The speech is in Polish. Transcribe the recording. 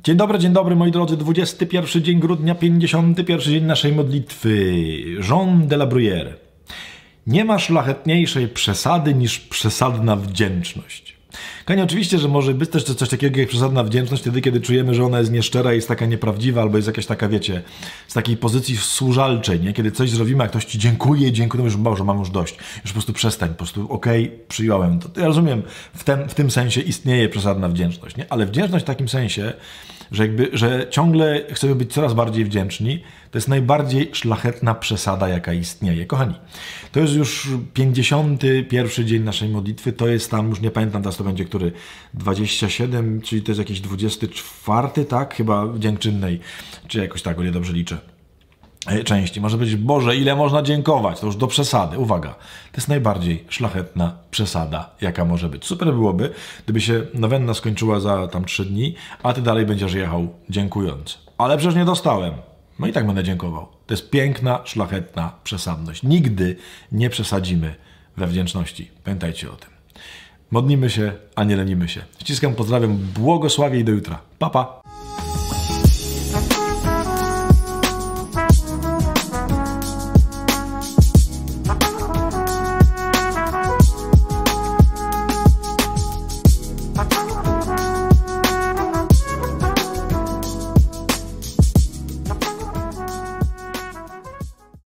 Dzień dobry moi drodzy, 21 dzień grudnia, 51 dzień naszej modlitwy. Jean de la Bruyère. Nie ma szlachetniejszej przesady niż przesadna wdzięczność. Kochani, oczywiście, że może być też coś takiego jak przesadna wdzięczność wtedy, kiedy czujemy, że ona jest nieszczera, jest taka nieprawdziwa, albo jest jakaś taka, wiecie, z takiej pozycji służalczej, nie? Kiedy coś zrobimy, a ktoś ci dziękuję, to już Boże, mam już dość. Już po prostu przestań, po prostu okej, przyjąłem to. Ja rozumiem, w tym sensie istnieje przesadna wdzięczność, nie? Ale wdzięczność w takim sensie, że ciągle chcemy być coraz bardziej wdzięczni, to jest najbardziej szlachetna przesada, jaka istnieje. Kochani, to jest już 51 dzień naszej modlitwy, to jest tam, już nie pamiętam teraz to będzie który, 27, czyli to jest jakiś 24, tak? Chyba w dziękczynnej, czy jakoś tak, o ile dobrze liczę. Części. Może być, Boże, ile można dziękować? To już do przesady. Uwaga, to jest najbardziej szlachetna przesada, jaka może być. Super byłoby, gdyby się nowenna skończyła za tam 3 dni, a ty dalej będziesz jechał dziękując. Ale przecież nie dostałem. No i tak będę dziękował. To jest piękna, szlachetna przesadność. Nigdy nie przesadzimy we wdzięczności. Pamiętajcie o tym. Modlimy się, a nie lenimy się. Ściskam, pozdrawiam, błogosławię i do jutra. Pa, pa.